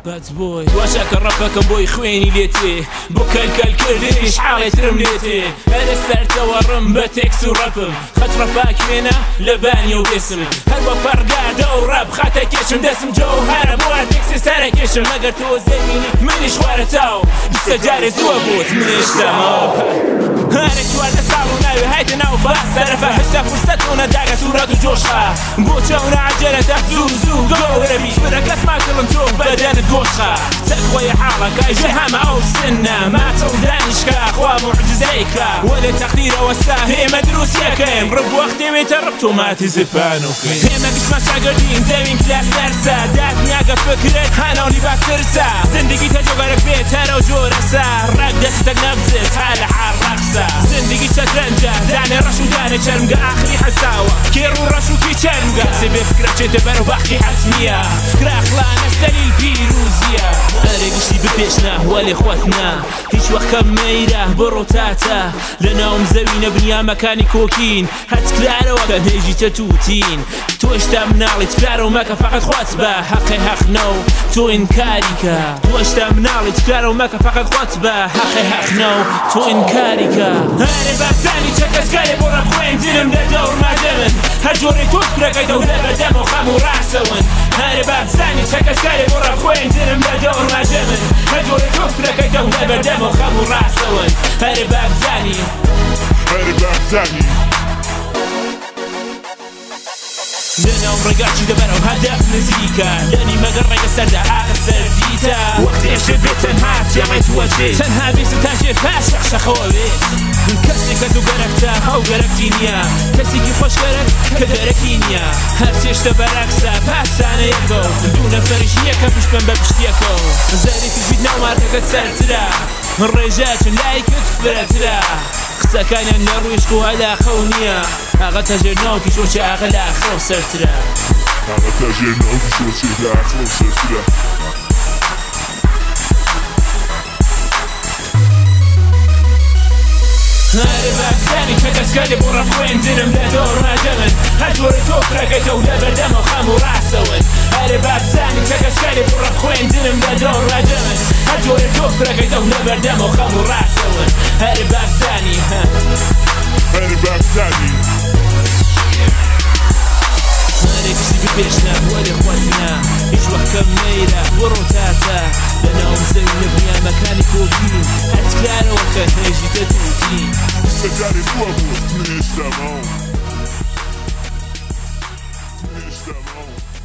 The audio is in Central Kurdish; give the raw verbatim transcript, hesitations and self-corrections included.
بات بوي واشاك ربكم بوي خويني ليتي بوكل كل كرديش حالت رمليتي انا سرت ورم بتكس وربم خط رباك منا لباني وقسم هلو برقادة ورب خاتك يشم دسم جوهر بواتكس سارك يشم مقر توزيني مني شوارتاو بسجاري زوابوت مني اشتمو هارك وارد صعبو ناوي هيدنا وفاس سرفا حشتا فرصتونا داقة سورات وجوشها بوچونا عجلة تفزو زو قو ربي سبرك اسمع كلنتو بدن قوشها تقوي حالك اي جهام او سنة ما تودانشكا اخوا معجزيكا ولا تقدير وساهي مدروس يكيم رب وقتي ويتربتو ما تزبانو كيم هيما قش ما شاقردين زوين كلاس درسا دات نياقة فكرت هانا ولي باترسا زندگي تجوغرك بيت هانا وجورسا راق دستك نبزت حالة حال رقصة زندگي شترنجة داني رشو داني شرمقة اخري حساوة كيرو رشو كي شرمقة سيبي فكرة جيت برو بحكي حتمية فكرة اخلانا السليل بيروزية ارقشتي ببيشنا ولي خواتنا هيش وقت ميره بروتاتا لنا ومزوين بنيا مكاني كوكين هتكلارو كان هيجي تتوتين توش تمنالي تكلارو مكا فقط خواتبا حقي حق نو تو انكاريكا توش تمنالي تكلارو مكا فقط خواتبا حقي حق نو تو انكاريكا هاري بابتاني تشكس قالي برا خوين دلم لدور ما دمن هجوري توترك ايدو لبا دمو خامو راسون هاري بابتاني تشكس قالي برا خوين دلم لدور ما دمن هجوري توترك ايدو لبا دمو خامو راسون هاري بابتاني هاري بابتاني لنا ورقاتي دبرو هدف مزيكا لاني ما قرق السردة عاقد سرديتا وقتي شبت تنها تياميت وجيت تنها بيس تاجي فاشق شخوبيت كسي كدو قرقتا او قرقتينيا كسي كي خوش قرق كدركينيا هرتيش تبرقسا باسانا يكو دون فريشية كفش بن ببشتيكو زاري في الفيدنا وماركة سرترا الرجات لايك تفرترا قصة كان نرويشكو على خونيا اغا تاجرناو كي شوشي اغلا اخو سرترا اغا تاجرناو كي شوشي اغلا اخو سرترا هاري بابتاني كدس قالي برا خوين درم لدور ما دمن هجوري توفرك ايتو لبا دمو خامو راسون هاري بابتاني كدس قالي برا خوين درم لدور ما دمن هجوري توفرك ايتو لبا دمو خامو راسون هاري بابتاني هاري بابتاني هاري كسي ببيشنا ولي خواتنا هيش وحكم ميرا بروتاتا لنا ومزوين بنيا مكاني كوكين هتكلارا وكان هيجي تتوتين سجاري بوابوت من اشتمعون من اشتمعون